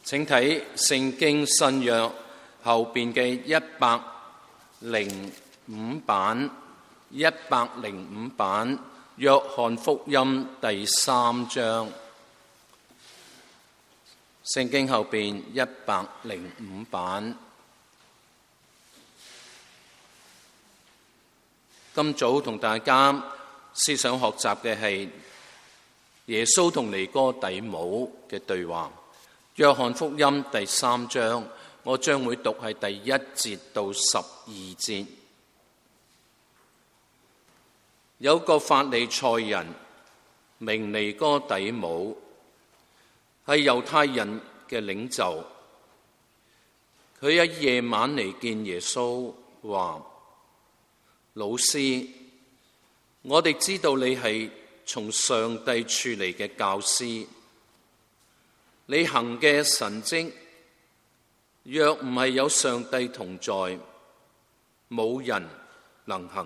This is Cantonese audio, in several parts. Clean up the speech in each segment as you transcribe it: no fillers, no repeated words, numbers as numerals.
請睇聖經新約後邊嘅105版，105版約翰福音第3章。聖經後邊105版。今早同大家思想學習嘅係耶穌同尼哥底母嘅對話。約翰福音第3章，我將會讀係第1節到12節。有個法利賽人名尼哥底母，係猶太人嘅領袖。佢喺夜晚嚟見耶穌，話：老師，我哋知道你係從上帝處嚟嘅教師。你行嘅神蹟，若唔係有上帝同在，冇人能行。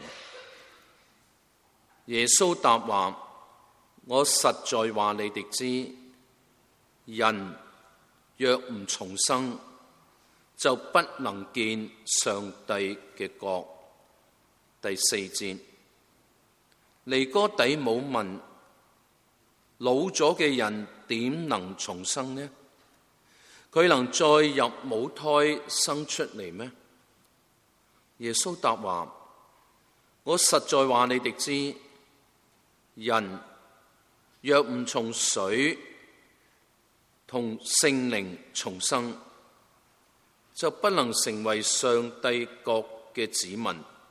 耶穌答話：我實在話你哋知，人若唔重生，就不能見上帝嘅國。第4節，尼哥底母問：老咗嘅人點能重生呢？佢能再入母胎生出嚟咩？耶穌答話：我實在話你哋知，人若唔從水同聖靈重生，就不能成為上帝國嘅子民。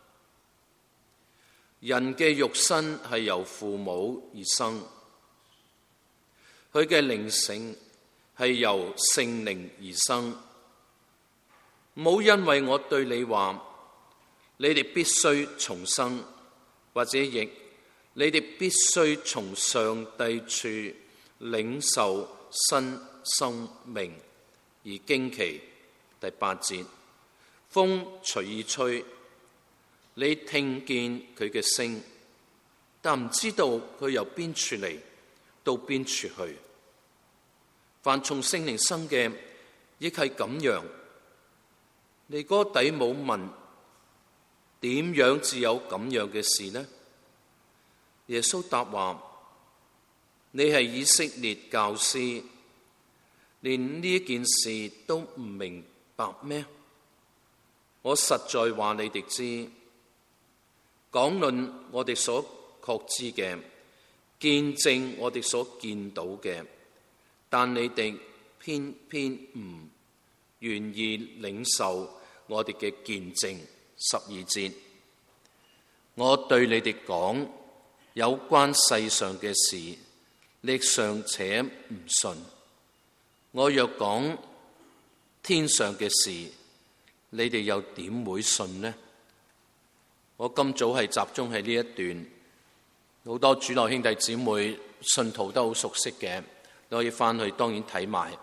人嘅肉身係由父母而生，佢嘅靈性係由聖靈而生。唔好因為我對你話，你哋必須重生，或者亦你哋必須從上帝處領受新生命而驚奇。第8節，風隨意吹，你聽見佢嘅聲，但唔知道佢由邊處嚟到邊處去。凡從聖靈生嘅，亦係咁樣。尼哥底母問：點樣至有咁樣嘅事呢？耶穌答話：你係以色列教師，連呢件事都唔明白咩？我實在話你哋知，講論我哋所確知嘅，見證我哋所見到嘅，但你哋偏偏唔願意領受我哋嘅見證。12節，我對你哋講有關世上嘅事，你尚且唔信；我若講天上嘅事，你哋又點會信呢？我今早係集中喺呢一段，好多主內兄弟姊妹信徒都好熟悉嘅，你可以翻去當然睇埋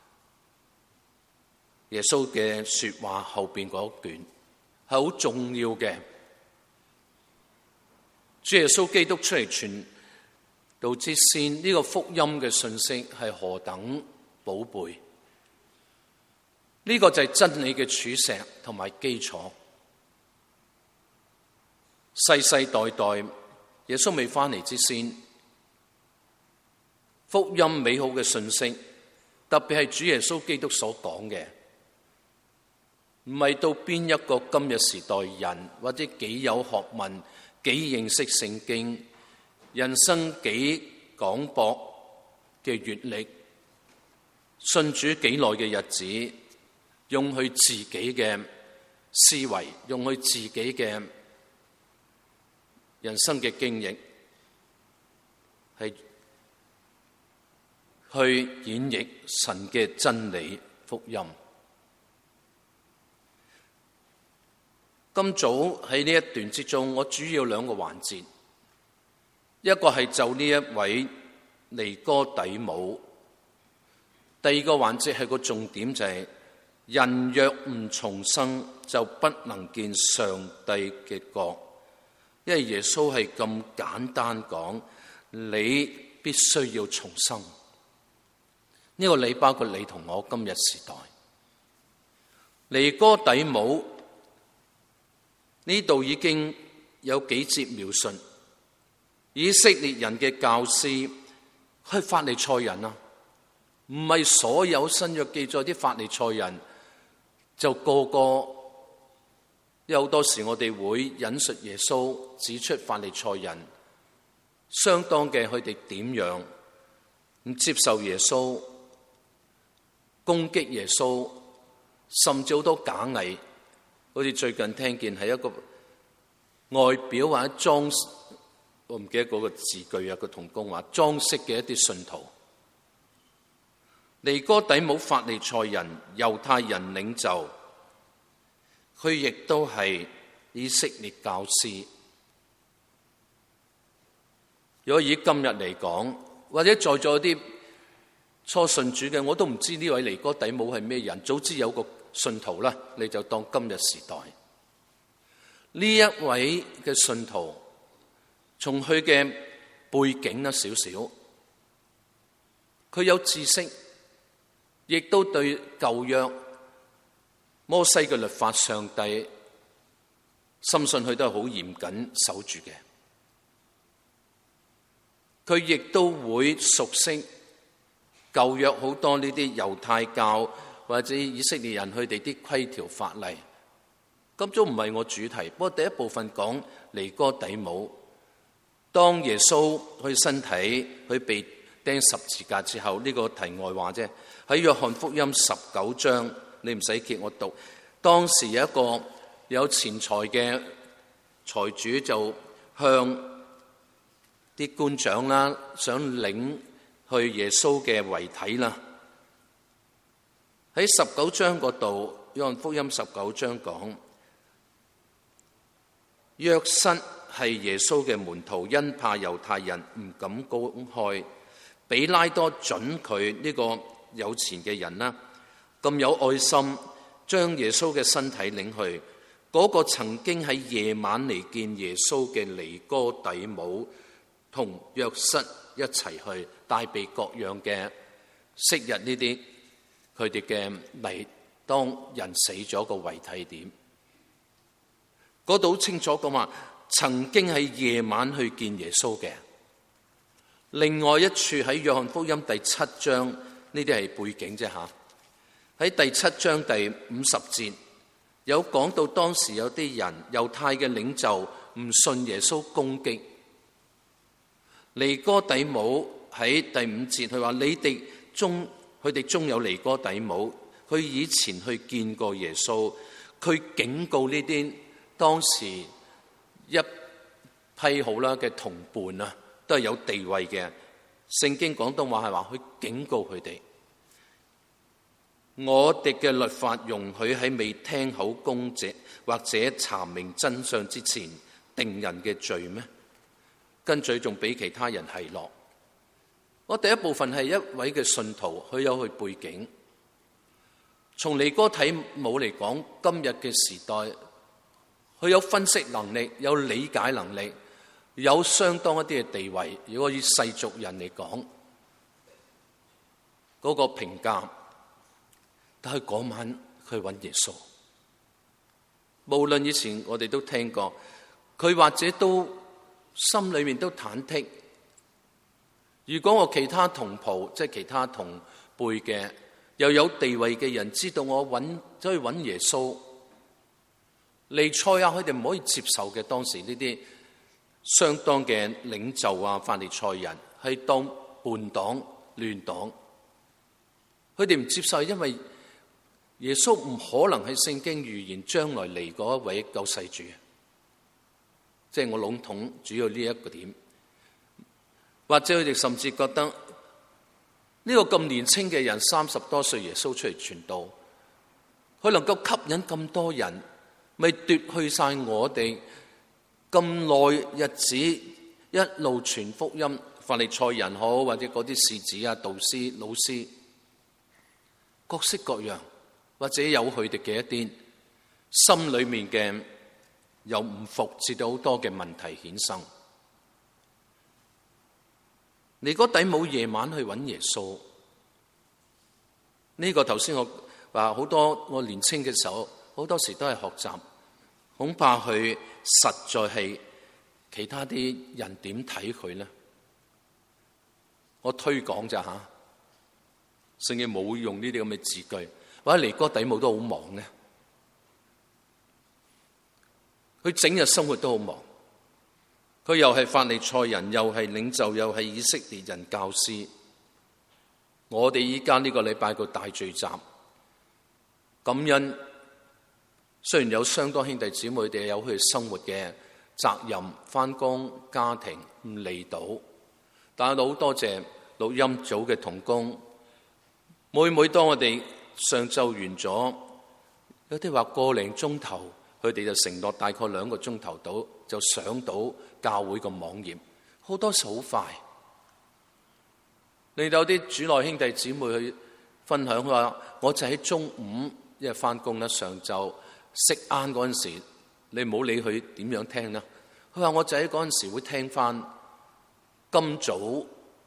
耶穌嘅說話後邊嗰段，係好重要嘅。主耶穌基督出嚟傳道之先，呢個福音嘅信息係何等寶貝，呢個就係真理嘅柱石同埋基礎。世世代代耶穌未翻嚟之先，福音美好嘅信息，特別係主耶穌基督所講嘅，唔係到邊一個今日時代人或者幾有學問、幾認識聖經、人生幾廣博嘅閱歷、信主幾耐嘅日子，用佢自己嘅思維，用佢自己嘅人生嘅經驗，係去演繹神嘅真理福音。今早喺呢一段之中，我主要兩個環節，一個係就呢一位尼哥底母，第二個環節係個重點，就係人若唔重生，就不能見上帝嘅國。因為耶穌係咁簡單講，你必須要重生。 呢個你包括你同我今日時代。尼哥底母呢度已經有幾節描述以色列人嘅教師係法利賽人啊，唔係所有新約記載啲法利賽人就個個。有好多時我哋會引述耶穌指出法利賽人相當嘅佢哋點樣唔接受耶穌、攻擊耶穌，甚至好多假偽。好似最近聽見係一個外表或者裝，我唔記得嗰個字句啊，個同工話裝飾嘅一啲信徒。尼哥底母法利賽人、猶太人領袖。佢亦都係以色列教師。如果以今日嚟講，或者在座啲初信主嘅，我都唔知呢位尼哥底母係咩人。早知有個信徒啦，你就當今日時代呢一位嘅信徒，從佢嘅背景啦少少，佢有知識，亦都對舊約摩西嘅律法，上帝深信佢都係好嚴謹守住嘅。佢亦都會熟悉舊約好多呢啲猶太教或者以色列人佢哋啲規條法例。咁都唔係我主題，不過第一部分講尼哥底母。當耶穌佢身體佢被釘十字架之後，呢個題外話啫。喺約翰福音19章。你唔使揭我讀，當時有一個有錢財嘅財主就向啲官長啦，想領去耶穌嘅遺體啦。喺19章嗰度，約翰福音19章講，約瑟係耶穌嘅門徒，因怕猶太人唔敢公開，比拉多准佢呢個有錢嘅人啦。咁有愛心，將耶穌嘅身體領去。嗰個曾經喺夜晚嚟見耶穌嘅尼哥底母，同約瑟一齊去，帶備各樣嘅昔日呢啲佢哋嘅嚟當人死咗個遺體點。嗰度清楚講話，曾經喺夜晚去見耶穌嘅。另外一處喺約翰福音第7章，呢啲係背景啫吓。喺第7章第50節有講到，當時有啲人猶太嘅領袖唔信耶穌，攻擊尼哥底母。喺第5節佢話，佢哋中有尼哥底母，佢以前去見過耶穌，佢警告呢啲當時一批好啦嘅同伴啊，都係有地位嘅。聖經廣東話係話，佢警告佢哋。我哋嘅律法容許喺未聽口供者或者查明真相之前定人嘅罪咩？跟住仲俾其他人奚落。我第一部分係一位嘅信徒，佢有佢背景。從尼哥底母嚟講，今日嘅時代，佢有分析能力，有理解能力，有相當一啲嘅地位。如果以世俗人嚟講，嗰個評價。但係嗰晚去揾耶穌，無論以前我哋都聽過，佢或者都心裏面都忐忑。如果我其他同袍，即係其他同輩嘅又有地位嘅人知道我走去揾耶穌，彌賽亞佢哋唔可以接受嘅。當時呢啲相當嘅領袖啊，法利賽人係當叛黨亂黨，佢哋唔接受，因為耶穌唔可能係聖經預言將來嚟嗰一位救世主，即係我籠統主要呢一個點。或者佢哋甚至覺得呢個咁年輕嘅人30多歲，耶穌出嚟傳道，佢能夠吸引咁多人，咪奪去晒我哋咁耐日子一路傳福音，法利賽人好，或者嗰啲士子啊、導師、老師，各式各樣。或者有佢哋嘅一啲心裏面嘅又唔服，至到好多嘅問題衍生。尼哥底母夜晚去揾耶穌， 呢個頭先我話好多，我年青嘅時候好多時都係學習，恐怕佢實在係其他啲人點睇佢呢？我推廣咋吓，聖經冇用呢啲咁嘅字句，或者尼哥底母都好忙嘅，佢整日生活都好忙，佢又係法利賽人，又係領袖，又係以色列人教師。我哋依家呢個禮拜個大聚集，感恩，雖然有相當兄弟姊妹哋有佢哋生活嘅責任，返工家庭唔嚟到，但係好多謝錄音組嘅同工。每當我哋上晝完咗，有啲話個零鐘頭，佢哋就承諾大概2個鐘頭到就上到教會個網頁，好多時好快。你有啲主內兄弟姊妹去分享，佢話我就喺中午，因為返工啦，上晝食晏嗰陣時，你唔好理佢點樣聽啦。佢話我就喺嗰陣時會聽返今早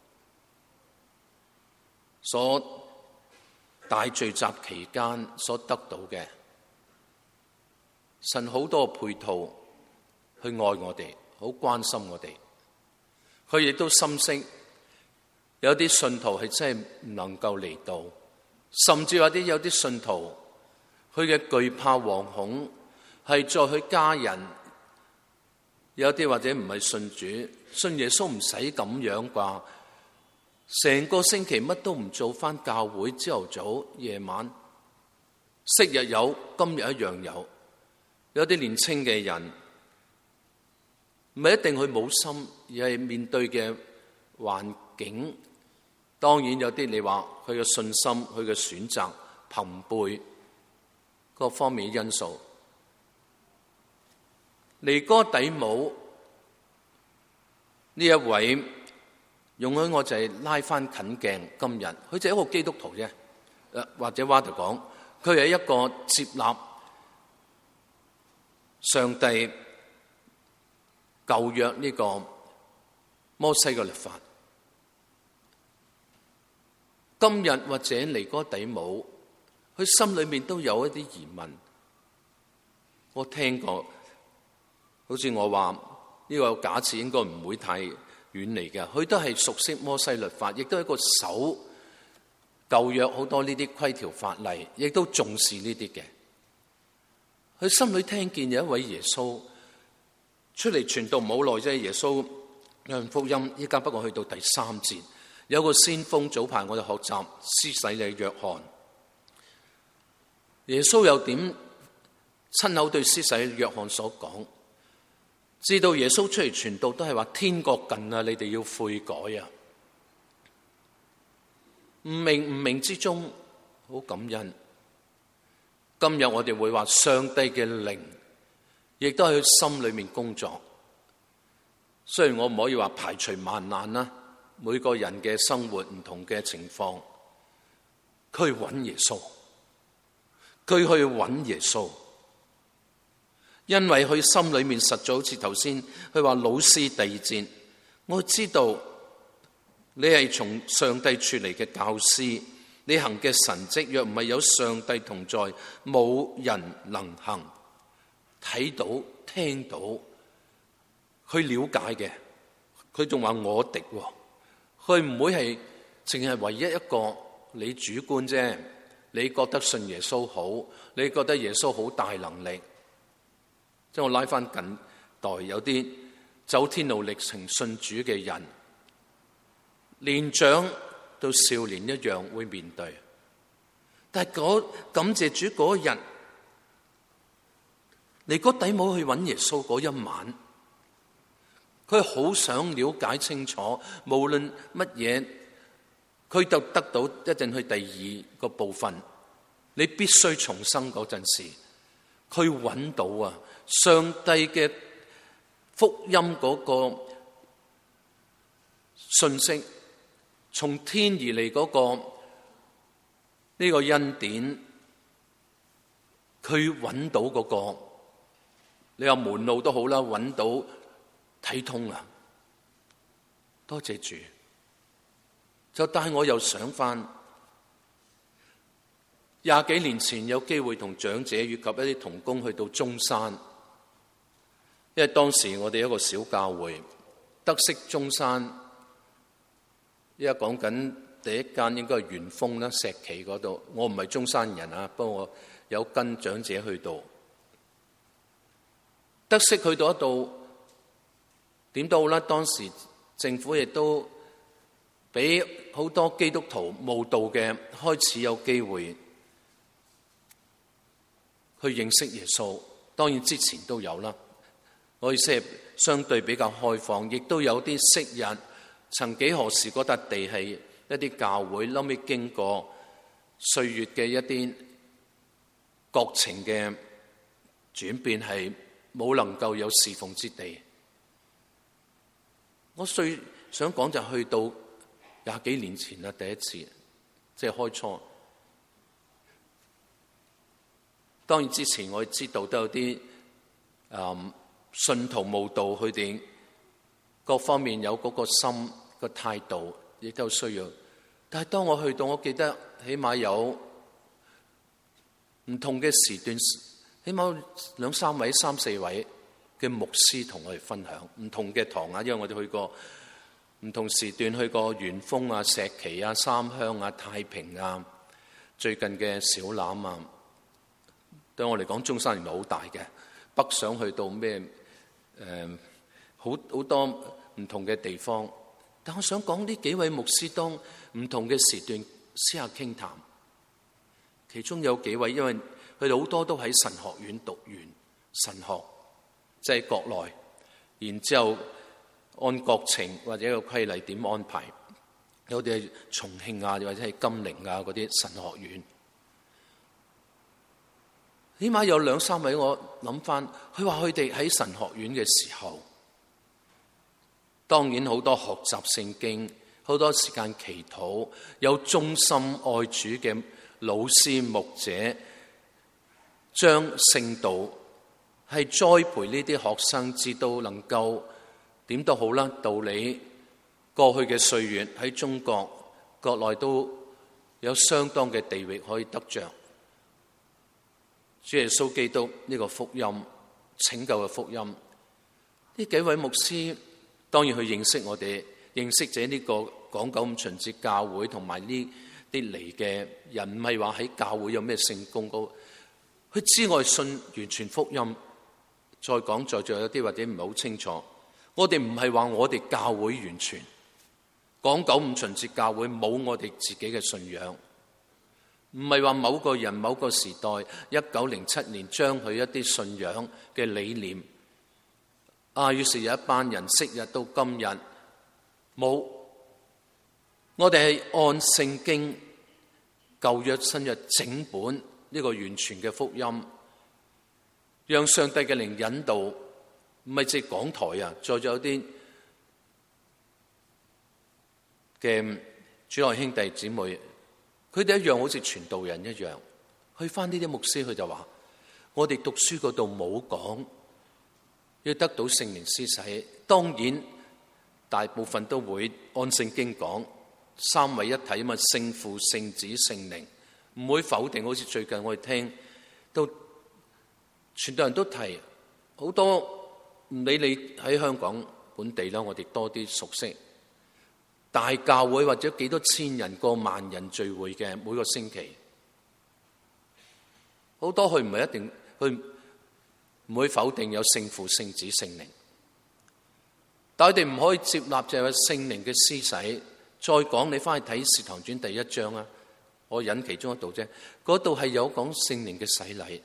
所大聚集期間所得到嘅神好多配套去愛我哋，好關心我哋。佢亦都深悉有啲信徒係真係唔能夠嚟到，甚至有啲信徒佢嘅懼怕惶恐係在佢家人，有啲或者唔係信主，信耶穌唔使咁樣啩，成個星期乜都唔做，返教會朝頭早夜晚，昔日有，今日一樣有。有啲年青嘅人唔係一定佢冇心，而係面對嘅環境。當然有啲你話佢嘅信心、佢嘅選擇、朋輩各方面嘅因素。尼哥底母呢一位，容許我就係拉返近鏡，今日佢就係一個基督徒啫，或者話就講佢係一個接納上帝舊約呢個摩西嘅律法。今日或者尼哥底母，佢心裏面都有一啲疑問。我聽過，好似我話呢個假設應該唔會太遠離嘅。佢都係熟悉摩西律法，亦都係一個守舊約好多呢啲規條法例，亦都重視呢啲嘅。佢心裏聽見有一位耶穌出嚟傳道唔好耐啫，耶穌約翰福音依家不過去到第3節。有個先鋒，早排我哋學習施洗嘅約翰，耶穌又點親口對施洗約翰所講？知道耶穌出嚟傳道都係話天國近啊，你哋要悔改啊！唔明之中好感恩。今日我哋會話上帝嘅靈亦都喺佢心裏面工作。雖然我唔可以話排除萬難啦。每個人嘅生活唔同嘅情況，佢去揾耶穌，因為佢心裏面實在好似頭先佢話老師第2節，我知道你係從上帝出嚟嘅教師，你行嘅神蹟若唔係有上帝同在，冇人能行。睇到聽到，佢了解嘅，佢仲話我敵喎。佢唔會係淨係唯一一個你主觀啫，你覺得信耶穌好，你覺得耶穌好大能力。即係我拉翻近代，有啲走天路歷程信主嘅人，年長到少年一樣會面對。但係感謝主嗰日，尼哥底母去揾耶穌嗰一晚，佢好想了解清楚，無論乜嘢，佢就得到一陣去第2個部分。你必須重生嗰陣時，佢揾到啊，上帝嘅福音嗰個信息，從天而嚟嗰個呢個恩典，佢揾到嗰個，你話門路都好啦，揾到。睇通啦，多謝主。就帶我又想翻 20幾年前有機會同長者以及一啲同工去到中山，因為當時我哋一個小教會，得悉中山，依家講緊第一間應該係元豐啦，石岐嗰度。我唔係中山人啊，不過我有跟長者去到，得悉去到一度，點都好啦。當時政府亦都俾好多基督徒慕道嘅開始有機會去認識耶穌。當然之前都有啦，我意思係相對比較開放，亦都有啲昔日曾幾何時嗰笪地係一啲教會，後尾經過歲月嘅一啲國情嘅轉變，係冇能夠有侍奉之地。我最想講就去到20幾年前啦，第一次即係開初。當然之前我知道都有啲信徒慕道，佢哋各方面有嗰個心個態度，亦都需要。但係當我去到，我記得起碼有唔同嘅時段，起碼2、3位、3、4位嘅牧師同我哋分享唔同嘅堂啊。因為我哋去過唔同時段，去過元豐啊、石岐啊、三鄉啊、太平啊，最近嘅小欖啊。對我嚟講，中山原來好大嘅，北上去到咩好多唔同嘅地方。但我想講呢幾位牧師當唔同嘅時段私下傾談，其中有幾位因為佢哋好多都喺神學院讀完神學，即係國內，然之後按國情或者個規例點安排，有啲係重慶啊，或者係金陵啊嗰啲神學院。起碼有2、3位，我諗翻，佢話佢哋喺神學院嘅時候，當然好多學習聖經，好多時間祈禱，有忠心愛主嘅老師牧者，將聖道係栽培呢啲學生，至到能夠點都好啦。道理過去嘅歲月喺中國國內都有相當嘅地域可以得着主耶穌基督呢個福音，拯救嘅福音。呢幾位牧師當然去認識我哋，認識者呢個港九五旬節教會同埋呢啲嚟嘅人，唔係話喺教會有咩聖功高，佢知我信完全福音。再講在座有啲或者唔係好清楚，我哋唔係話我哋教會完全港九五旬節教會冇我哋自己嘅信仰。唔係話某個人某個時代1907年將佢一啲信仰嘅理念於是有一班人昔日到今日冇。我哋係按聖經舊約新約整本呢個完全嘅福音，讓上帝嘅靈引導，唔係只講台啊，再有啲嘅主內兄弟姊妹。佢哋一樣好似傳道人一樣，去翻呢啲牧師，佢就話：我哋讀書嗰度冇講要得到聖靈施洗，當然大部分都會按聖經講三位一體啊嘛，聖父、聖子、聖靈，唔會否定。好似最近我哋聽到傳道人都提好多，唔理你喺香港本地啦，我哋多啲熟悉。大教會或者幾多千人過萬人聚會嘅每個星期，好多佢唔係一定，佢唔會否定有聖父、聖子、聖靈，但係佢哋唔可以接納就係聖靈嘅施洗。再講你翻去睇《使徒行傳》第1章啊，我引其中一度啫，嗰度係有講聖靈嘅洗禮。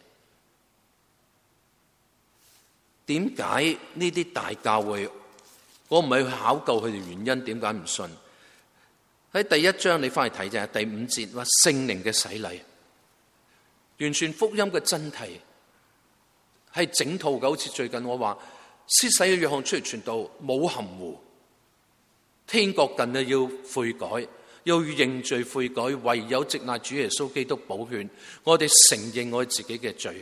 點解呢啲大教會？我唔係去考究佢哋原因，點解唔信？喺第1章你翻去睇啫，第5節話聖靈嘅洗禮，完全福音嘅真諦係整套嘅。好似最近我話施洗嘅約翰出嚟傳道冇含糊，天國近啊，要悔改，要認罪悔改，唯有藉賴主耶穌基督寶血，我哋承認我哋自己嘅罪，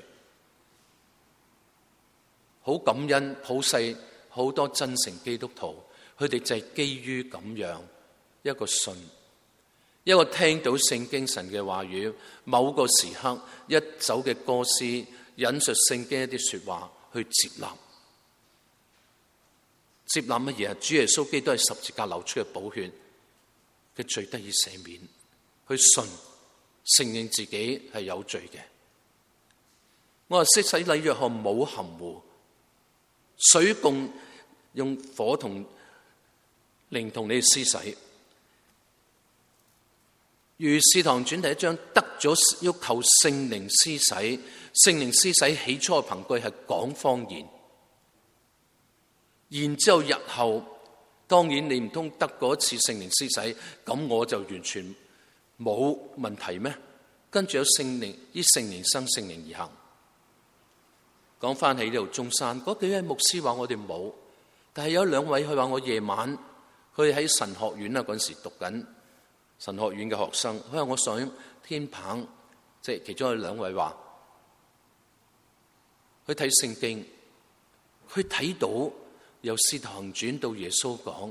好感恩普世。好多真誠基督徒，佢哋就係基於咁樣一個信， 一個聽到聖經神嘅話語，某個時刻一首嘅歌詩引述聖經一啲說話去接納。接納乜嘢啊？主耶穌基督係十字架流出嘅寶血嘅罪得以赦免，去信承認自己係有罪嘅。我話施洗禮約翰冇含糊，水共用火同靈同你施洗。如使徒行傳第1章得咗要求聖靈施洗，聖靈施洗起初嘅憑據係講方言，然之後日後當然你唔通得過一次聖靈施洗，咁我就完全冇問題咩？跟住有聖靈，依聖靈生聖靈而行。講翻起呢度中山嗰幾位牧師話我哋冇，但係有2位佢話我夜晚佢喺神學院啊嗰陣時讀緊神學院嘅學生，佢話我上天棚，即係其中有2位話去睇聖經，佢睇到由使徒行傳到耶穌講，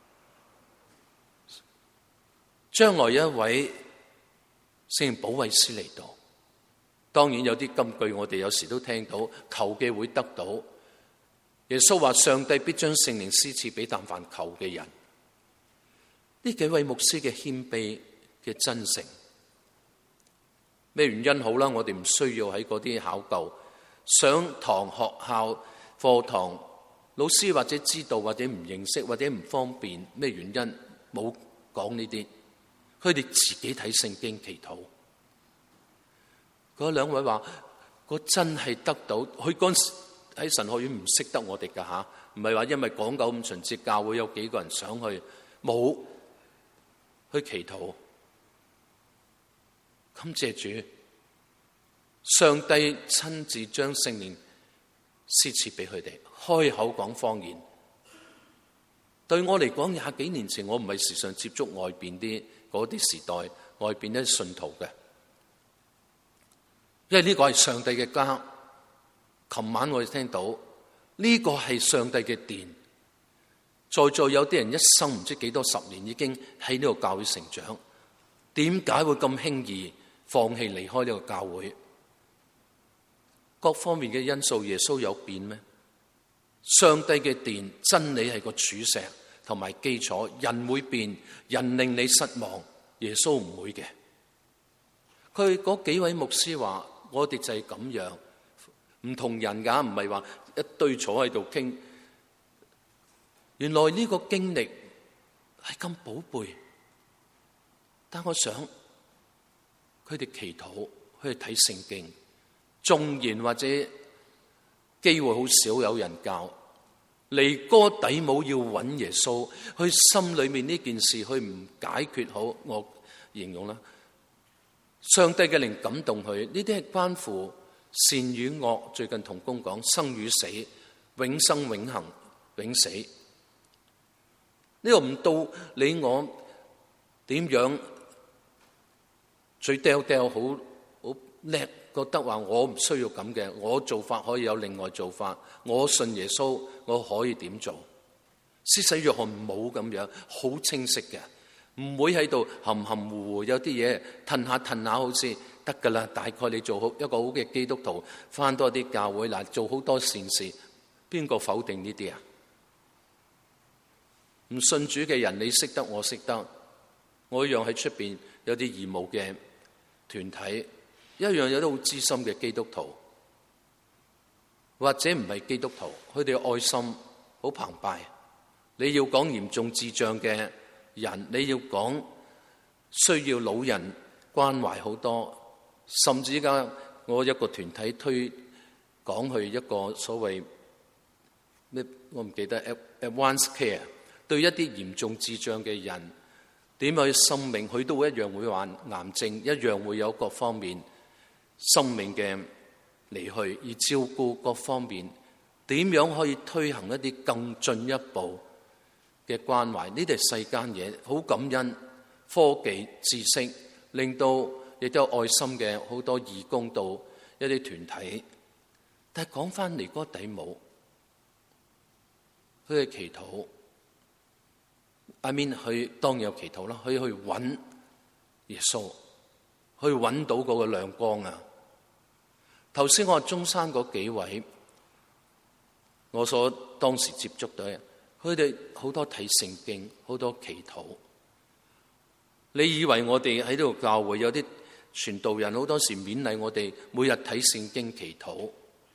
將來有一位聖靈保惠師嚟到。當然有啲金句我哋有時都聽到，求嘅會得到。耶穌話上帝必將聖靈施賜俾但凡求嘅人。呢幾位牧師嘅謙卑嘅真誠，咩原因好啦？我哋唔需要喺嗰啲考究，上堂學校課堂，老師或者知道或者唔認識或者唔方便，咩原因冇講呢啲？佢哋自己睇聖經祈禱。嗰2位話：我真係得到，佢嗰陣時喺神學院唔識得我哋㗎吓，唔係話因為講究咁純潔教會有幾個人想去，冇去祈禱。感謝主，上帝親自將聖靈施賜俾佢哋，開口講方言。對我嚟講，20幾年前我唔係時常接觸外邊啲嗰啲時代，外邊啲信徒嘅。因為呢個係上帝嘅家，琴晚我哋聽到呢個係上帝嘅殿，在座有啲人一生唔知幾多10年已經喺呢個教會成長，點解會咁輕易放棄離開呢個教會？各方面嘅因素，耶穌有變咩？上帝嘅殿，真理係個柱石同埋基礎，人會變，人令你失望，耶穌唔會嘅。佢嗰幾位牧師話：我哋就係咁樣，唔同人㗎，唔係話一堆坐喺度傾。原來呢個經歷係咁寶貝，但我想佢哋祈禱，佢哋睇聖經，縱然或者機會好少有人教，尼哥底母要揾耶穌，佢心裏面呢件事佢唔解決好，我形容啦。上帝嘅靈感動佢，呢啲係關乎善與惡。最近同工講生與死、永生永恆、永死。呢個唔到你我點樣最掉好叻，覺得話我唔需要咁嘅，我做法可以有另外做法。我信耶穌，我可以點做？施洗約翰冇咁樣，好清晰嘅。唔會喺度含含糊糊，有啲嘢褪下好似得㗎啦。大概你做好一個好嘅基督徒，返多啲教會嗱，做好多善事，邊個否定呢啲啊？唔信主嘅人，你識得我識得，我一樣喺出邊有啲義務嘅團體，一樣有啲好資深嘅基督徒，或者唔係基督徒，佢哋嘅愛心好澎湃。你要講嚴重智障嘅人，你要講需要老人關懷好多，甚至依家我一個團體推講去一個所謂咩，我唔記得 advanced care， 對一啲嚴重智障嘅人點樣生命，佢都會一樣會患癌症，一樣會有各方面生命嘅離去，而照顧各方面點樣可以推行一啲更進一步嘅關懷。呢啲係世間嘢，好感恩科技知識令到亦都有愛心嘅好多義工到一啲團體。但係講翻尼哥底母，佢嘅祈禱，I mean 佢當然有祈禱啦，佢去揾耶穌，去揾到嗰個亮光啊！頭先我話中山嗰幾位，我所當時接觸到嘅，佢哋好多睇聖經，好多祈禱。你以為我哋喺呢度教會有啲傳道人好多時勉勵我哋每日睇聖經祈禱？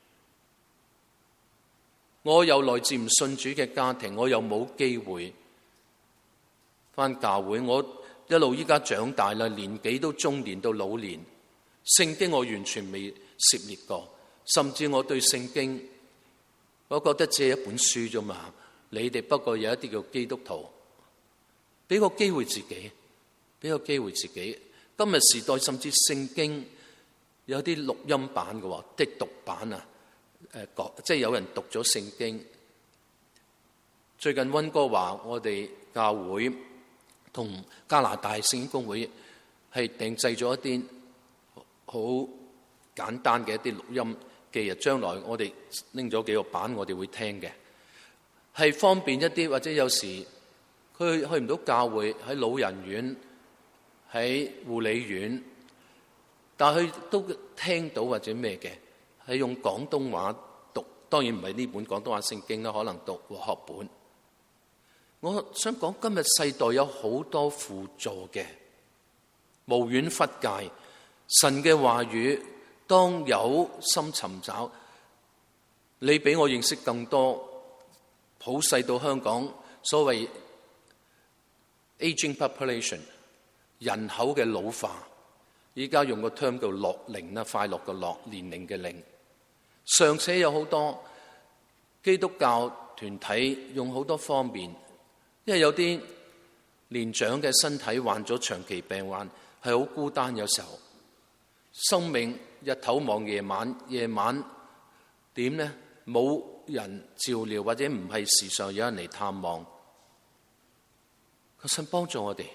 我又來自唔信主嘅家庭，我又冇機會返教會。我一路依家長大啦，年紀都中年到老年，聖經我完全未涉獵過，甚至我對聖經，我覺得只係一本書啫嘛。你哋不過有一啲叫基督徒，俾個機會自己，俾個機會自己。今日時代甚至聖經有啲錄音版嘅喎，的讀版啊，即係有人讀咗聖經。最近溫哥華我哋教會同加拿大聖經公會係訂製咗一啲好簡單嘅一啲錄音記日，將來我哋拎咗幾個版，我哋會聽嘅，係方便一啲。或者有時佢去唔到教會，喺老人院、喺護理院，但係佢都聽到或者咩嘅，係用廣東話讀，當然唔係呢本廣東話聖經啦，可能讀和合本。我想講今日世代有好多輔助嘅，無遠弗屆。神嘅話語，當有心尋找，你比我認識更多。普世到香港所謂 aging population 人口嘅老化，依家用個 term 叫樂齡啦，快樂嘅樂，年齡嘅齡。尚且有好多基督教團體用好多方面，因為有啲年長嘅身體患咗長期病患，係好孤單。有時候生命日頭望夜晚，夜晚點呢？冇人照料，或者唔係時常有人嚟探望。求神幫助我哋，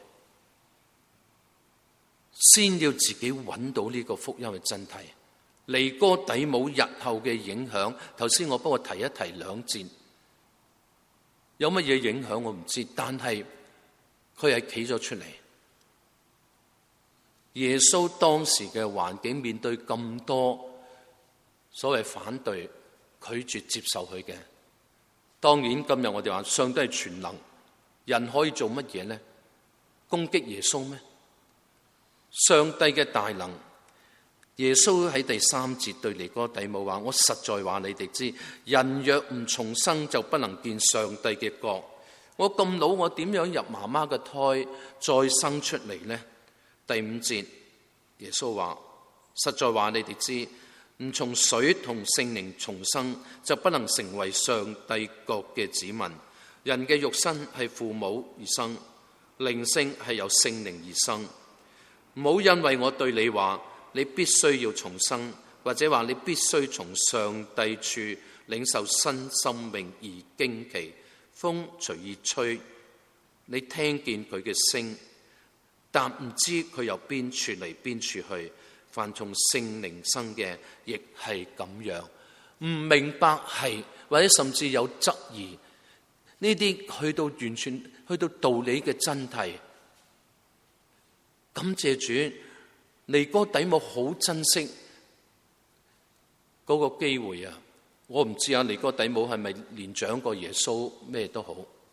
先要自己揾到呢個福音嘅真諦。尼哥底母日後嘅影響，頭先我幫我提一提兩節，有乜嘢影響我唔知，但係佢係企咗出嚟。耶穌當時嘅環境，面對咁多所謂反對、拒絕接受佢嘅，當然今日我哋話上帝係全能，人可以做乜嘢呢？攻擊耶穌咩？上帝嘅大能，耶穌喺第3節對尼哥底母話：我實在話你哋知，人若唔重生，就不能見上帝嘅國。我咁老，我點樣入媽媽嘅胎再生出嚟呢？第5節，耶穌話：實在話你哋知，唔從水同聖靈重生，就不能成為上帝國嘅子民。人嘅肉身係父母而生，靈性係由聖靈而生。唔好因為我對你話，你必須要重生，或者話你必須從上帝處領受新生命而驚奇。風隨意吹，你聽見佢嘅聲，但唔知佢由邊處嚟邊處去。凡從聖靈生嘅，亦係咁樣。唔明白係，或者甚至有質疑，呢啲去到完全去到道理嘅真諦。感謝主，尼哥底母好珍惜嗰個機會啊！我唔知啊，尼哥底母係咪年長過耶穌咩都好，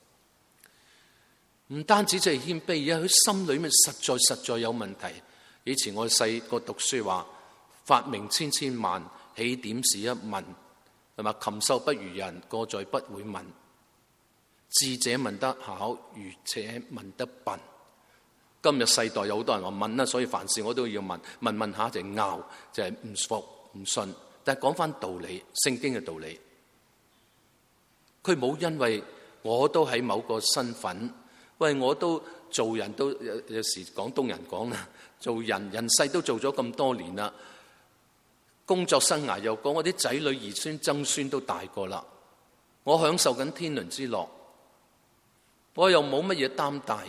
唔單止就係謙卑，而係佢心裏面實在有問題。以前我細個讀書話，發明千千萬，起點是一問，係嘛？禽獸不如人，過在不會問。智者問得巧，愚者問得笨。今日世代有好多人話問啦，所以凡事我都要問，問下就拗，就係唔服唔信。但係講翻道理，聖經嘅道理，佢冇因為我都喺某個身份，喂，我都做人都有時廣東人講啦，做人世都做咗咁多年啦，工作生涯又講，我啲仔女兒孫曾孫都大個啦，我享受緊天倫之樂，我又冇乜嘢擔戴，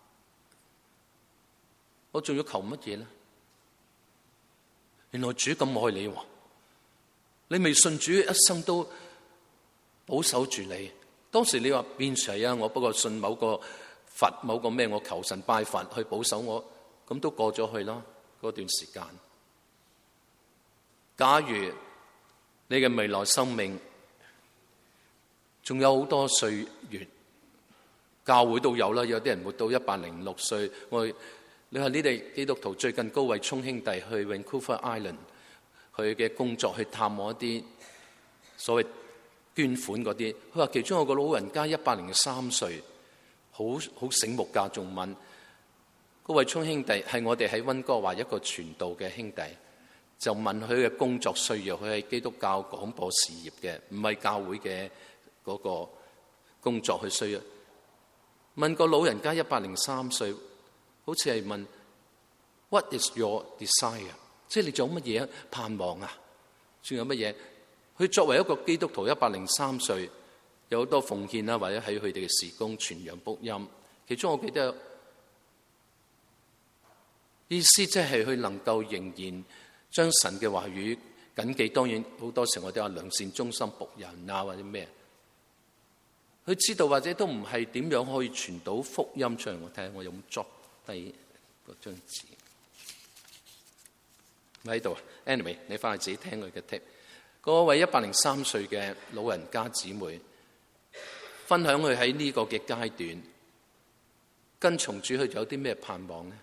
我仲要求乜嘢呢？原來主咁愛你喎，你未信主一生都保守住你。當時你話邊誰啊？我不過信某個佛某個咩，我求神拜佛去保守我。 咁都過咗去啦。嗰段時間，假如你嘅未來生命仲有好多歲月，教會都有啦，有啲人活到106歲。你話你哋基督徒最近高慧聰兄弟去 Vancouver Island， 佢嘅工作去探望一啲所謂捐款嗰啲，佢話其中有個老人家103歲，好醒目㗎，仲問高慧聰兄弟係我哋喺溫哥華一個傳道嘅兄弟，就問佢嘅工作需要，佢係基督教廣播事業嘅，唔係教會嘅嗰個工作去需要。問個老人家103歲，好似係問 What is your desire？ 即係你仲有乜嘢盼望啊？仲有乜嘢？佢作為一個基督徒103歲，有好多奉獻啦，或者喺佢哋嘅事工傳揚福音。其中我記得意思即係佢能夠仍然將神嘅話語謹記。當然好多時我哋話良善忠心僕人啊，或者咩，佢知道或者都唔係點樣可以傳到福音出嚟。我睇下我有冇作低嗰張紙喺度。Anyway， 你翻去自己聽佢嘅 tip。嗰位103歲嘅老人家姊妹分享佢喺呢個嘅階段跟從主，佢有啲咩盼望呢？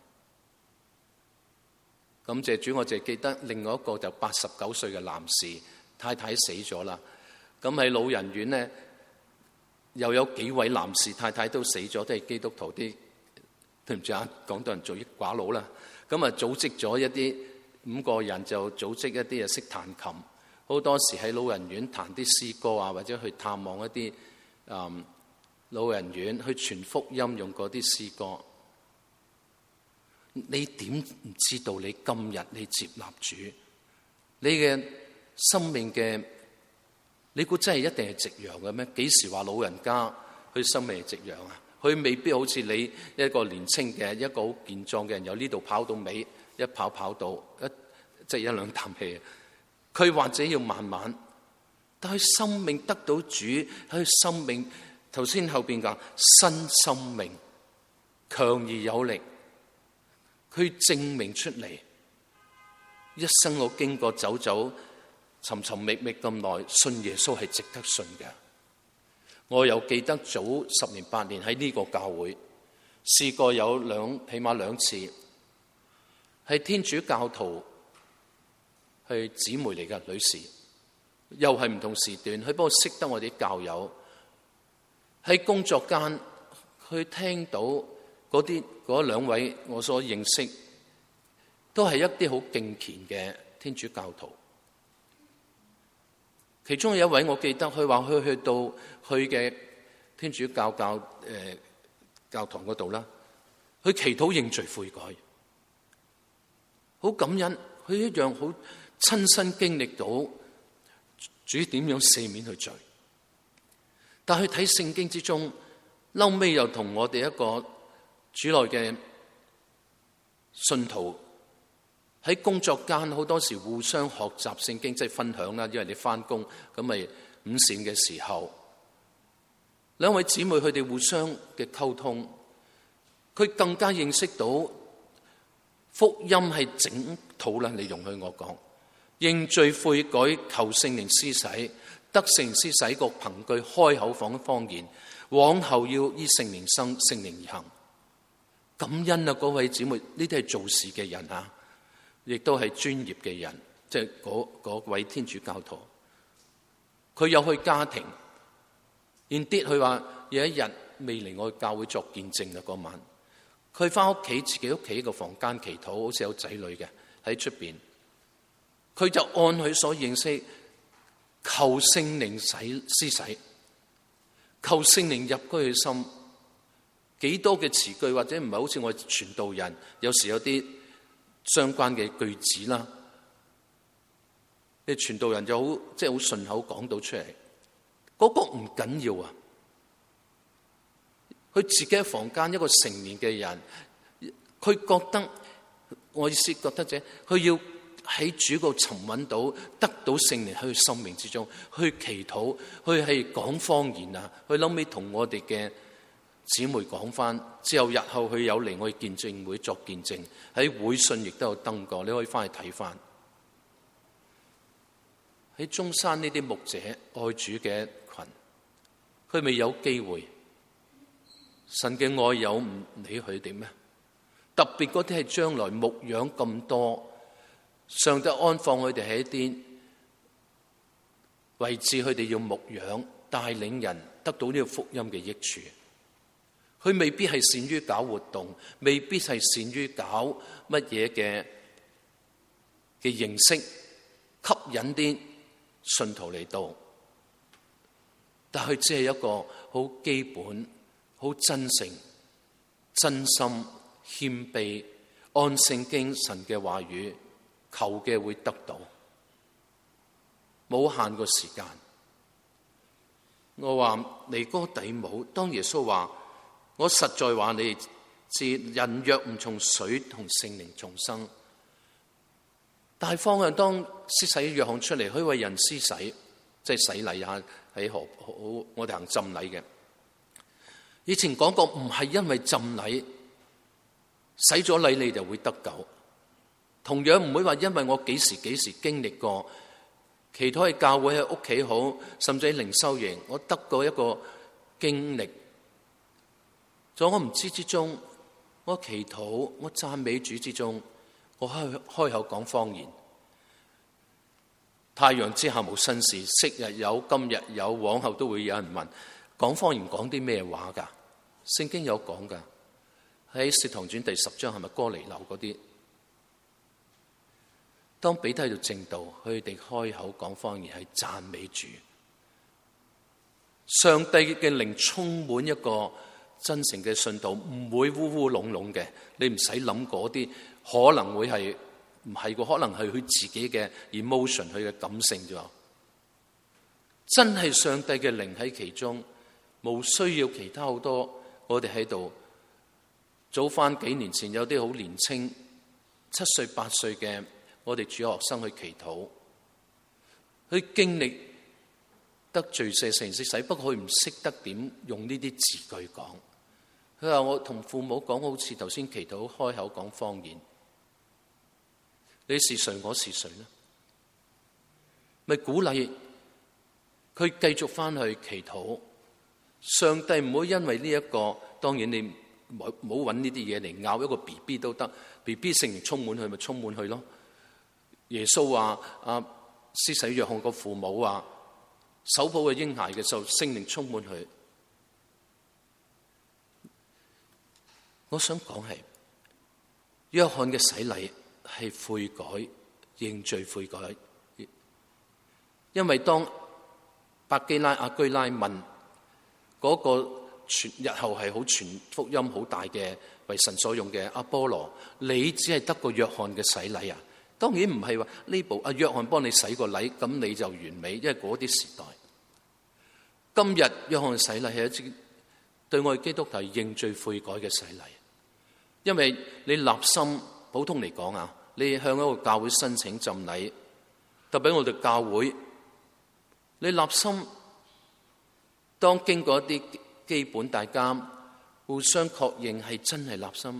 感謝主，我淨係記得另外一個就89歲嘅男士，太太死咗啦。咁喺老人院呢，又有幾位男士太太都死咗，都係基督徒啲，對唔住啊，廣東人做益寡佬啦。咁啊，組織咗一啲5個人，就組織一啲識彈琴，好多時喺老人院彈啲詩歌啊，或者去探望一啲老人院去傳福音，用嗰啲詩歌。你點唔知道你今日你接納主，你嘅生命嘅，你估真係一定係夕陽嘅咩？幾時話老人家佢生命係夕陽啊？佢未必好似你一個年青嘅一個好健壯嘅人，由呢度跑到尾，一跑到即係一兩啖氣。佢或者要慢慢，但係生命得到主，佢生命頭先後邊講新生命，強而有力。佢證明出嚟，一生我經過走尋尋覓覓咁耐，信耶穌係值得信嘅。我又記得早10年8年喺呢個教會試過有起碼兩次，係天主教徒，係姊妹嚟嘅女士，又係唔同時段，佢幫我識得我哋啲教友喺工作間，佢聽到嗰兩位我所認識，都係一啲好敬虔嘅天主教徒。其中有一位我記得，佢話佢去到佢嘅天主教教堂嗰度啦，佢祈禱認罪悔改，好感恩，佢一樣好親身經歷到主點樣赦免佢罪。但係睇聖經之中，後尾又同我哋一個主內嘅信徒喺工作間好多時互相學習聖經，即係分享啦。因為你翻工咁咪午膳嘅時候，兩位姊妹佢哋互相嘅溝通，佢更加認識到福音係整套啦。你容許我講，認罪悔改，求聖靈施洗，得聖靈施洗個憑據開口講方言，往後要依聖靈生，聖靈而行。感恩啊！嗰位姊妹，呢啲係做事嘅人啊，亦都係專業嘅人，即係嗰位天主教徒。佢有去家庭，indeed佢話有一日未嚟我教會作見證啦。嗰晚佢翻屋企，自己屋企個房間祈禱，好似有仔女嘅喺出邊，佢就按佢所認識，求聖靈施洗，求聖靈入居佢心。幾多嘅詞句，或者唔係好似我傳道人，有時有啲相關嘅句子啦。你傳道人就好，即係好順口講到出嚟，嗰個唔緊要啊。佢自己喺房間，一個成年嘅人，佢覺得，我意思覺得啫，佢要喺主個尋揾到，得到聖靈喺佢生命之中，去祈禱，去係講方言啊，去諗起同我哋嘅姊妹講翻，之後日後佢有嚟我哋見證會作見證，喺會信亦都有登過，你可以翻去睇翻。喺中山呢啲牧者愛主嘅群，佢未有機會，神嘅愛有唔理佢點咩？特別嗰啲係將來牧養咁多，上帝安放佢哋喺一啲位置，佢哋要牧養帶領人得到呢個福音嘅益處。佢未必係善於搞活動，未必係善於搞乜嘢嘅形式吸引啲信徒嚟到，但佢只係一個好基本、好真誠、真心、謙卑，按聖經神嘅話語求嘅會得到，冇限個時間。我話尼哥底母，當耶穌話我實在話你知，人若唔從水同聖靈重生，大方向當施洗約翰出嚟，佢為人施洗，即係洗禮下喺河，我哋行浸禮嘅。以前講過，唔係因為浸禮洗咗禮你就會得救，同樣唔會話因為我幾時經歷過，祈禱喺教會喺屋企好，甚至喺靈修營，我得過一個經歷。在我唔知之中，我祈禱，我讚美主之中，我開口講方言。太陽之下無新事，昔日有，今日有，往後都會有人問，講方言講啲咩話㗎？聖經有講㗎，喺《使徒行傳》第10章係咪哥尼流嗰啲？當彼得喺度證道，佢哋開口講方言係讚美主。上帝嘅靈充滿一個真誠嘅信徒，唔會烏烏籠籠嘅，你唔使諗嗰啲可能會係唔係個，可能係佢自己嘅 emotion， 佢嘅感性啫。真係上帝嘅靈喺其中，冇需要其他好多。我哋喺度早翻幾年前有啲好年青7歲8歲嘅我哋主學生去祈禱，佢經歷得罪赦成識洗，不過佢唔識得點用呢啲字句講。佢話我同父母講，好似頭先祈禱開口講方言，你是誰我是誰呢？咪鼓勵佢繼續翻去祈禱。上帝唔會因為呢一個，當然你唔好揾呢啲嘢嚟拗一個 BB 都得，BB 聖靈充滿佢咪充滿佢咯。耶穌話施洗約翰個父母話手抱嘅嬰孩嘅時候，聖靈充滿佢。我想講係約翰嘅洗禮係悔改、認罪悔改，因為當百基拉、阿居拉問嗰個日後係好傳福音好大嘅為神所用嘅阿波羅，你只係得個約翰嘅洗禮啊？當然唔係話呢部阿約翰幫你洗個禮，咁你就完美，因為嗰啲時代。今日約翰洗禮係一支對我哋基督徒認罪悔改嘅洗禮，因為你立心，普通嚟講啊，你向一個教會申請浸禮，特別我哋教會，你立心，當經過一啲基本大家互相確認係真係立心，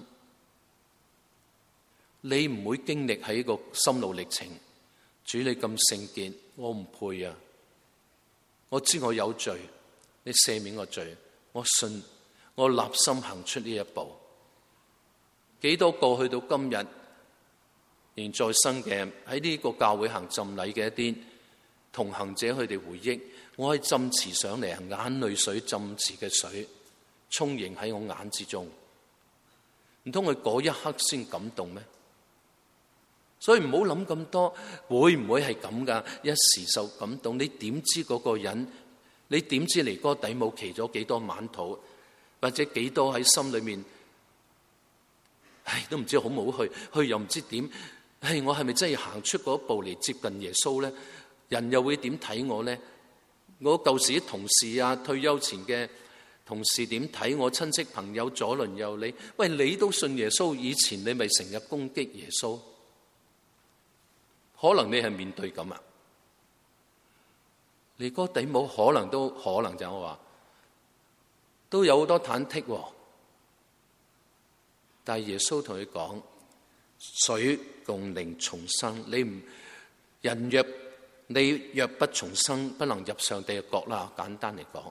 你唔會經歷喺個心路歷程，主你咁聖潔，我唔配啊！我知我有罪，你赦免我罪，我信，我立心行出呢一步。幾多個去到今日仍在生嘅喺呢個教會行浸禮嘅一啲同行者，佢哋回憶，我喺浸池上嚟，眼淚水浸池嘅水充盈喺我眼之中，唔通佢嗰一刻先感動咩？所以唔好諗咁多，會唔會係咁噶？一時受感動，你點知嗰個人？你點知尼哥底母祈咗幾多晚禱，或者幾多喺心裏面？都唔知好唔好去又唔知點。我係咪真係要行出嗰一步嚟接近耶穌咧？人又會點睇我咧？我舊時啲同事啊，退休前嘅同事點睇我？親戚朋友左鄰右里，喂，你都信耶穌，以前你咪成日攻擊耶穌？可能你係面對咁啊？尼哥底母可能就我話都有好多忐忑喎。但係耶穌同佢講：水共靈重生，你若不重生，不能入上帝嘅國啦。簡單嚟講，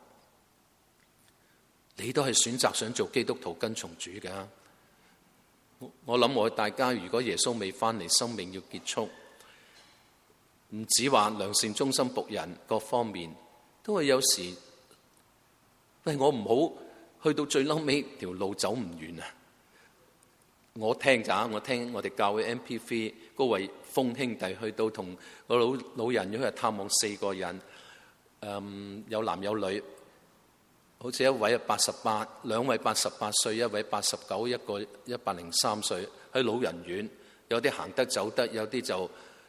你都係選擇想做基督徒跟從主嘅。我諗大家如果耶穌未翻嚟，生命要結束，唔止話良善忠心僕人，各方面都係有時，我唔好去到最嬲尾條路走唔遠啊！我聽我哋教會 MP3 嗰位風兄弟去到同個老人去探望4個人，有男有女，好似一位88，兩位88歲，一位89，一個103歲，喺老人院，有啲行得走得，有啲就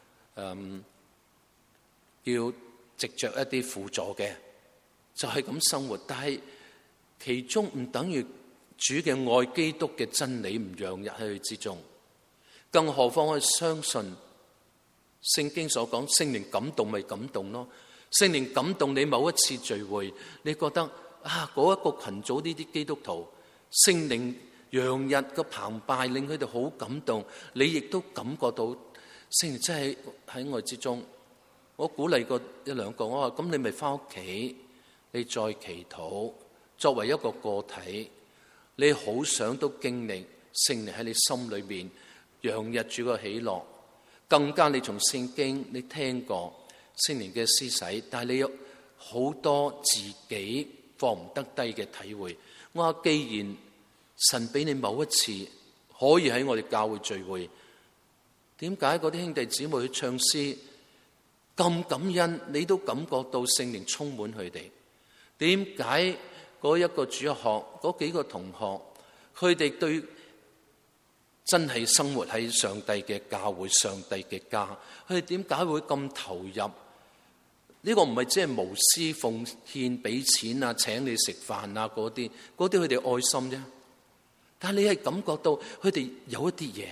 要藉着一啲輔助嘅，就係咁生活。但係其中唔等於主嘅愛基督嘅真理唔讓入喺佢之中，更何況我相信聖經所講，聖靈感動咪感動咯。聖靈感動你某一次聚會，你覺得嗰一個群組呢啲基督徒，聖靈洋溢嘅澎湃令佢哋好感動，你亦都感覺到聖靈真係喺我之中。我鼓勵過一兩個，我話咁你咪翻屋企，你再祈禱，作為一個個體，你好想都經歷聖靈喺你心裏面洋溢住個喜樂，更加你從聖經你聽過聖靈嘅施洗，但係你有好多自己放唔得低嘅體會。我話既然神俾你某一次可以喺我哋教會聚會，點解嗰啲兄弟姊妹去唱詩咁感恩，你都感覺到聖靈充滿佢哋？點解嗰一個主學嗰幾個同學，佢哋對真係生活喺上帝嘅教會、上帝嘅家，佢哋點解會咁投入？呢個唔係只係無私奉獻、俾錢啊、請你食飯啊嗰啲佢哋愛心啫。但係你係感覺到佢哋有一啲嘢，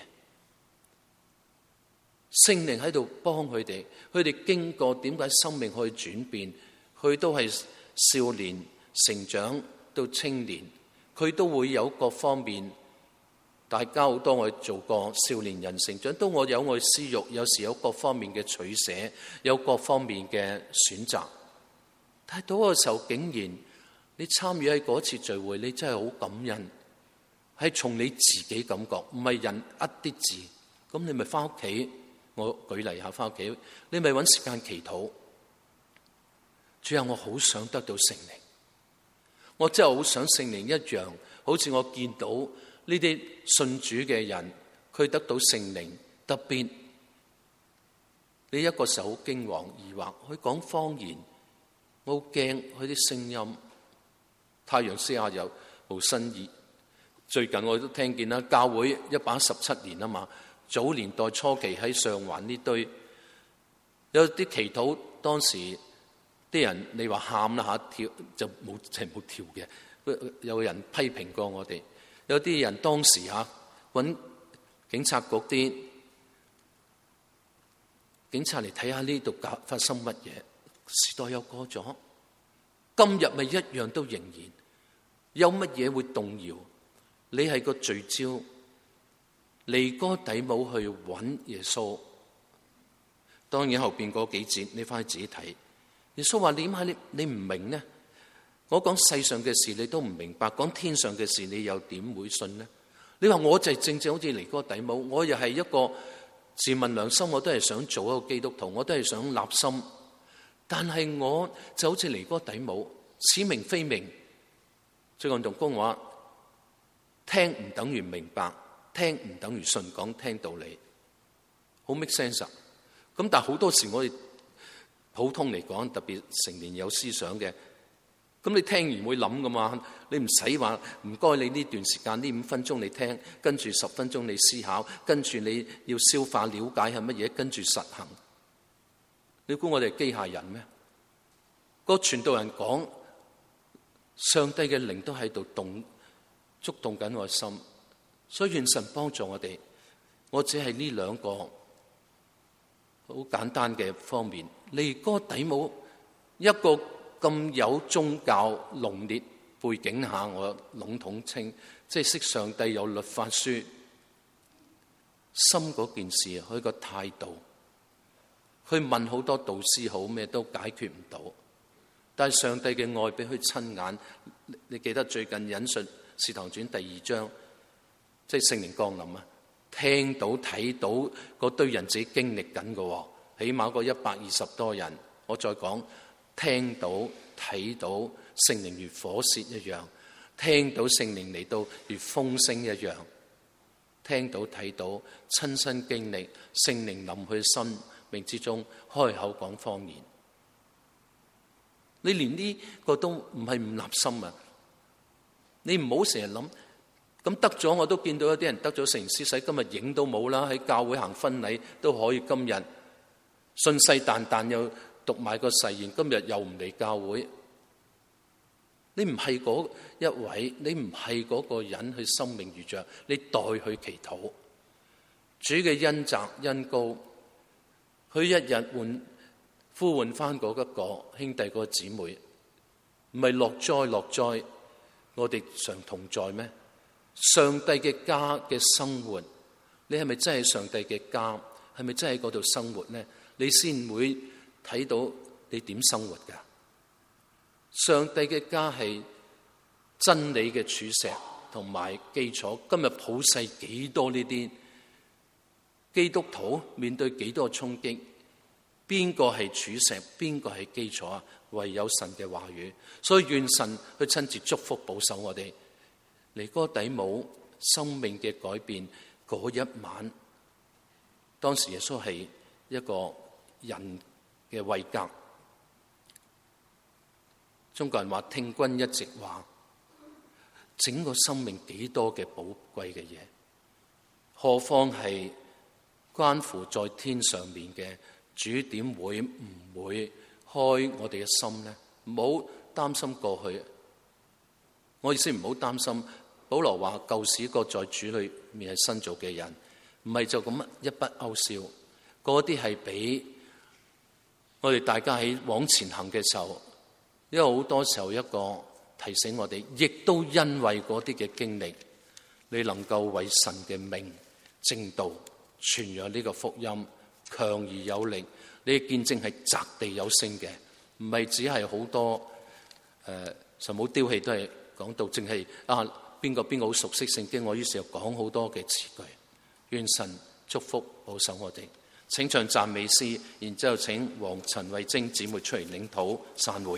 聖靈喺度幫佢哋，佢哋經過點解生命可以轉變，佢都係少年成長到青年，佢都會有各方面。大家好多我做過少年人成長，都我有我私欲，有時有各方面嘅取捨，有各方面嘅選擇。但係到嗰個時候，竟然你參與喺嗰次聚會，你真係好感恩，係從你自己感覺，唔係人一啲字。咁你咪翻屋企，我舉例下翻屋企，你咪搵時間祈禱。主啊，我好想得到聖靈，我真係好想聖靈一樣，好似我見到呢啲信主嘅人，佢得到聖靈，特別你一個時候好驚惶疑惑，佢講方言，我好驚佢啲聲音。太陽之下有無新意，最近我都聽見啦，教會117年啊嘛，早年代初期喺上環呢堆有啲祈禱，當時啲人你話喊啦嚇，跳就冇跳嘅，有人批評過我哋。有啲人當時揾警察局啲警察嚟睇下呢度發生乜嘢。時代又過咗，今日咪一樣都仍然有乜嘢會動搖？你係個聚焦，尼哥底母去揾耶穌。當然後邊嗰幾節你翻去自己睇。耶穌話：點解你唔明呢？我講世上嘅事你都唔明白，講天上嘅事你又點會信呢？你話我就係正好似尼哥底母，我又係一個自問良心，我都係想做一個基督徒，我都係想立心，但係我就好似尼哥底母，似明非明。最近同公話，聽唔等於明白，聽唔等於信，講聽道理，好 make sense。咁但係好多時我哋普通嚟講，特別成年有思想嘅。咁你聽完會諗噶嘛？你唔使話唔該，你呢段時間呢5分鐘你聽，跟住10分鐘你思考，跟住你要消化了解係乜嘢，跟住實行。你估我哋係機械人咩？個傳道人講，上帝嘅靈都喺度觸動緊我心，所以願神幫助我哋。我只係呢2個好簡單嘅方面。尼哥底母一個咁有宗教濃烈背景下，我籠統稱，即係識上帝有律法書，心嗰件事，佢個態度，去問好多導師好咩都解決唔到，但係上帝嘅愛俾佢親眼，你記得最近引述《使徒行傳》第2章，即係聖靈降臨啊，聽到睇到嗰堆人自己經歷緊嘅，起碼個120多人，我再講，聽到睇到聖靈如火舌一樣，聽到聖靈嚟到如風聲一樣，聽到睇到親身經歷聖靈臨去生命之中開口講方言，你連呢個都唔係唔立心啊！你唔好成日諗，咁得咗我都見到有啲人得咗聖靈施洗，今日影都冇啦，喺教會行婚禮都可以，今日信誓旦旦又讀埋個誓言，今日又唔嚟教會。你唔係嗰一位，你唔係嗰個人去生命遇着，你代佢祈禱。主嘅恩澤恩膏，佢一日呼喚翻嗰一個兄弟嗰個姊妹，唔係落災，我哋常同在咩？上帝嘅家嘅生活，你係咪真係上帝嘅家？係咪真係喺嗰度生活呢？你先會睇到你點生活噶。上帝嘅家係真理嘅柱石同埋基礎。今日普世幾多呢啲基督徒面對幾多衝擊？邊個係柱石？邊個係基礎啊？唯有神嘅話語。所以願神去親自祝福保守我哋。尼哥底母生命嘅改變嗰一晚，當時耶穌係一個人嘅位格。中國人話聽君一席話，整個生命幾多嘅寶貴嘅嘢，何況係關乎在天上面嘅主，點會唔會開我哋嘅心呢？唔好擔心過去，我意思唔好擔心。保羅話舊時個在主裏面係新造嘅人，唔係就咁一筆勾銷，嗰啲係俾我哋大家喺往前行嘅時候。因為好多時候一個提醒我哋，亦都因為嗰啲嘅經歷，你能夠為神嘅名正道傳揚呢個福音，強而有力。你嘅見證係擲地有聲嘅，唔係只係好多神冇丟棄，都係講到淨係邊個好熟悉聖經，我於是又講好多嘅詞句。願神祝福保守我哋。請唱讚美詩，然之後請黃陳慧貞姊妹出嚟領禱散會。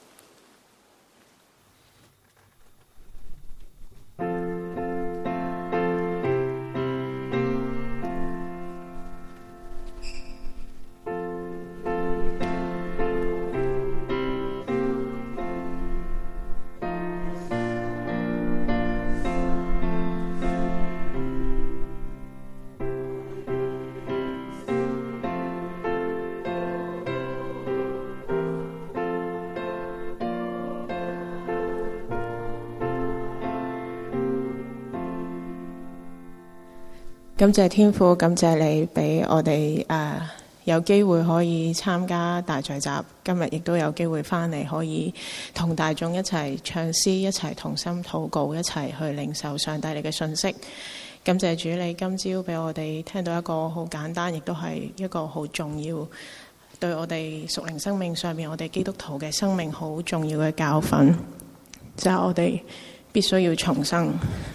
感謝天父，感謝你俾我哋有機會可以參加大聚集，今日亦都有機會翻嚟可以同大眾一齊唱詩，一齊同心禱告，一齊去領受上帝你嘅信息。感謝主，你今朝俾我哋聽到一個好簡單，亦都係一個好重要，對我哋屬靈生命上面，我哋基督徒嘅生命好重要嘅教訓，就係我哋必須要重生。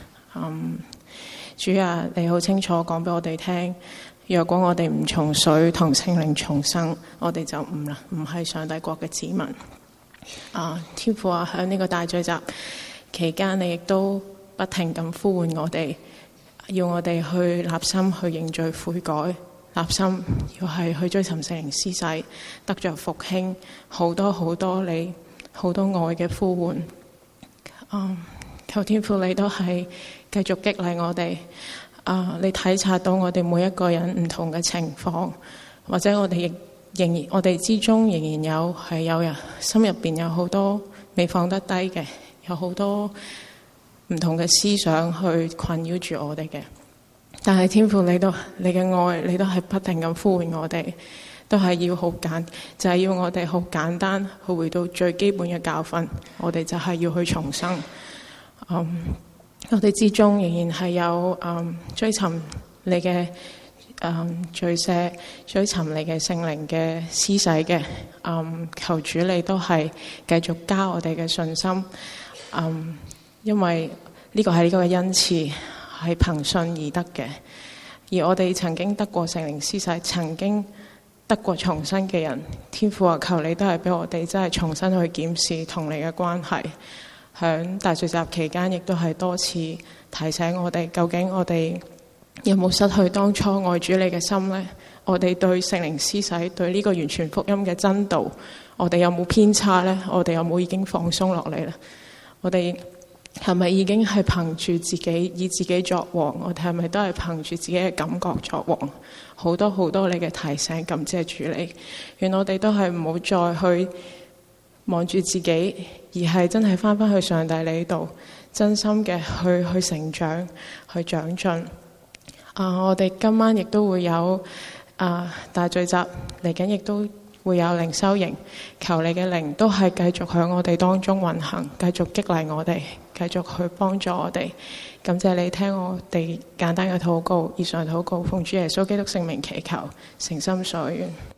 主啊，你好清楚講俾我哋聽，若果我哋唔從水同聖靈重生，我哋就唔係上帝國嘅子民。天父啊，喺呢個大聚集期間，你亦都不停咁呼喚我哋，要我哋去立心去認罪悔改，立心要係去追尋聖靈施洗，得着復興，好多好多你好多愛嘅呼喚。求天父你都係繼續激勵我哋，你體察到我哋每一個人唔同嘅情況，或者我哋亦仍然我哋之中仍然有人心入邊有好多未放得低嘅，有好多唔同嘅思想去困擾住我哋嘅。但係天父你嘅愛，你都係不停咁呼喚我哋， 都係要就係要我哋好簡單去回到最基本嘅教訓，我哋就係要去重生。我哋之中仍然係有追尋你嘅罪赦，追尋你嘅聖靈嘅施洗嘅。求主你都係繼續加我哋嘅信心。因為呢個係呢個嘅恩賜，係憑信而得嘅。而我哋曾經得過聖靈施洗，曾經得過重生嘅人，天父啊，求你都係俾我哋真係重新去檢視同你嘅關係。響大聚集期間，亦都係多次提醒我哋，究竟我哋有冇失去當初愛主你嘅心呢？我哋對聖靈施洗，對呢個完全福音嘅真道，我哋有冇偏差呢？我哋有冇已經放鬆落嚟呢？我哋係咪已經係憑住自己以自己作王？我哋係咪都係憑住自己嘅感覺作王？好多好多你嘅提醒，感謝主你。願我哋都係唔好再去望住自己，而係真係翻返去上帝你度，真心嘅去成長，去長進。我哋今晚亦都會有大聚集，嚟緊亦都會有靈修營，求你嘅靈都係繼續喺我哋當中運行，繼續激勵我哋，繼續去幫助我哋。感謝你聽我哋簡單嘅禱告，以上禱告奉主耶穌基督聖名祈求，誠心所願。